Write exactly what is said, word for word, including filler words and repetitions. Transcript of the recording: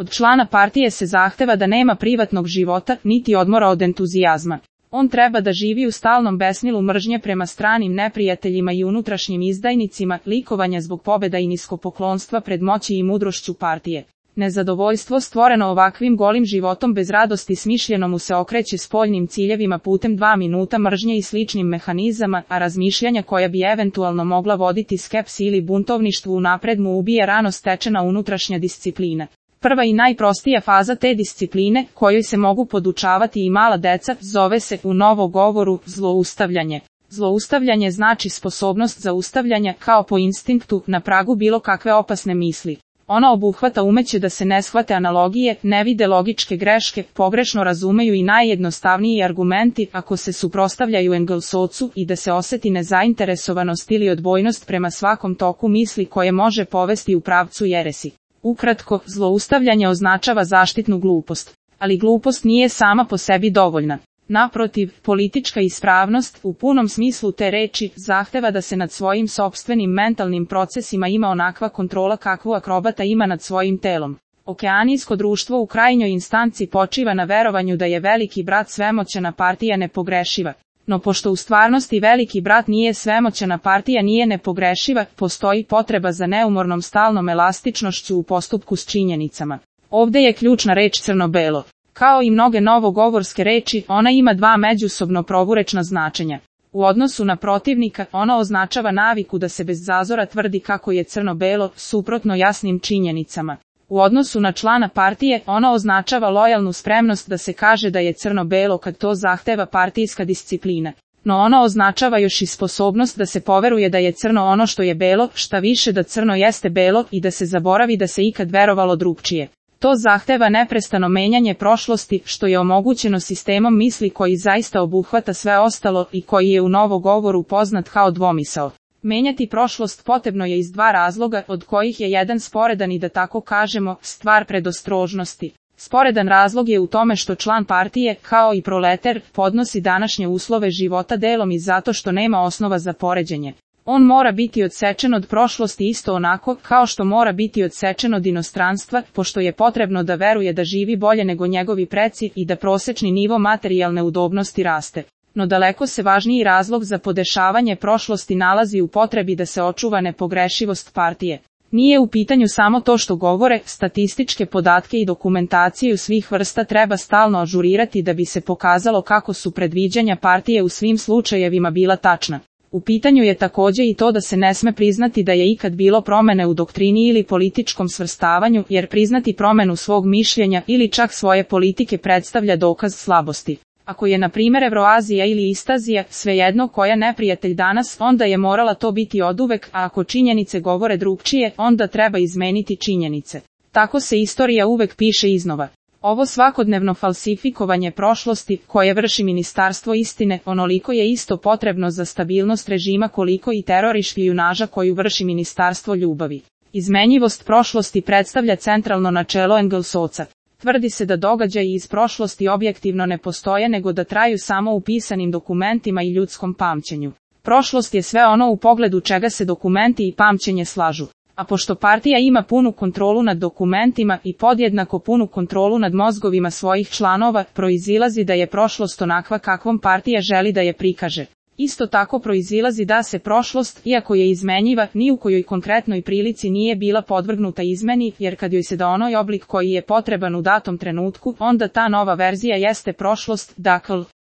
Od člana partije se zahteva da nema privatnog života, niti odmora od entuzijazma. On treba da živi u stalnom besnilu mržnje prema stranim neprijateljima i unutrašnjim izdajnicima, likovanja zbog pobjeda i niskopoklonstva pred moći i mudrošću partije. Nezadovoljstvo stvoreno ovakvim golim životom bez radosti smišljeno mu se okreće spoljnim ciljevima putem dva minuta mržnje i sličnim mehanizama, a razmišljanja koja bi eventualno mogla voditi skepsi ili buntovništvu unapred mu ubije rano stečena unutrašnja disciplina. Prva i najprostija faza te discipline, kojoj se mogu podučavati i mala deca, zove se u novogovoru zloustavljanje. Zloustavljanje znači sposobnost zaustavljanja, kao po instinktu, na pragu bilo kakve opasne misli. Ono obuhvata umeće da se ne shvate analogije, ne vide logičke greške, pogrešno razumeju i najjednostavniji argumenti ako se suprotstavljaju Engelsovcu i da se oseti nezainteresovanost ili odbojnost prema svakom toku misli koje može povesti u pravcu jeresi. Ukratko, zloustavljanje označava zaštitnu glupost. Ali glupost nije sama po sebi dovoljna. Naprotiv, politička ispravnost, u punom smislu te reči, zahteva da se nad svojim sopstvenim mentalnim procesima ima onakva kontrola kakvu akrobata ima nad svojim telom. Okeanijsko društvo u krajnjoj instanci počiva na verovanju da je veliki brat svemoćana partija nepogrešiva. No pošto u stvarnosti veliki brat nije svemoćana partija nije nepogrešiva, postoji potreba za neumornom stalnom elastičnošću u postupku s činjenicama. Ovdje je ključna reč crno-belo. Kao i mnoge novogovorske reči, ona ima dva međusobno proturječna značenja. U odnosu na protivnika, ono označava naviku da se bez zazora tvrdi kako je crno-belo, suprotno jasnim činjenicama. U odnosu na člana partije, ono označava lojalnu spremnost da se kaže da je crno-belo kad to zahteva partijska disciplina. No ono označava još i sposobnost da se poveruje da je crno ono što je belo, šta više da crno jeste belo i da se zaboravi da se ikad verovalo drugčije. To zahteva neprestano menjanje prošlosti, što je omogućeno sistemom misli koji zaista obuhvata sve ostalo i koji je u novogovoru poznat kao dvomisao. Menjati prošlost potrebno je iz dva razloga, od kojih je jedan sporedan i da tako kažemo, stvar predostrožnosti. Sporedan razlog je u tome što član partije, kao i proleter, podnosi današnje uslove života delom i zato što nema osnova za poređenje. On mora biti odsečen od prošlosti isto onako kao što mora biti odsečen od inostranstva, pošto je potrebno da veruje da živi bolje nego njegovi preci i da prosečni nivo materijalne udobnosti raste. No daleko se važniji razlog za podešavanje prošlosti nalazi u potrebi da se očuva nepogrešivost partije. Nije u pitanju samo to što govore, statističke podatke i dokumentaciju svih vrsta treba stalno ažurirati da bi se pokazalo kako su predviđanja partije u svim slučajevima bila tačna. U pitanju je također i to da se ne sme priznati da je ikad bilo promene u doktrini ili političkom svrstavanju, jer priznati promenu svog mišljenja ili čak svoje politike predstavlja dokaz slabosti. Ako je na primjer Evroazija ili Istazija, svejedno koja neprijatelj danas, onda je morala to biti oduvek, a ako činjenice govore drugčije, onda treba izmeniti činjenice. Tako se istorija uvek piše iznova. Ovo svakodnevno falsifikovanje prošlosti, koje vrši Ministarstvo istine, onoliko je isto potrebno za stabilnost režima koliko i teror i špijunaža koju vrši Ministarstvo ljubavi. Izmenjivost prošlosti predstavlja centralno načelo Engelsovca. Tvrdi se da događaji iz prošlosti objektivno ne postoje nego da traju samo u pisanim dokumentima i ljudskom pamćenju. Prošlost je sve ono u pogledu čega se dokumenti i pamćenje slažu. A pošto partija ima punu kontrolu nad dokumentima i podjednako punu kontrolu nad mozgovima svojih članova, proizilazi da je prošlost onakva kakvom partija želi da je prikaže. Isto tako proizilazi da se prošlost, iako je izmenjiva, ni u kojoj konkretnoj prilici nije bila podvrgnuta izmeni, jer kad joj se da onoj oblik koji je potreban u datom trenutku, onda ta nova verzija jeste prošlost, dakle,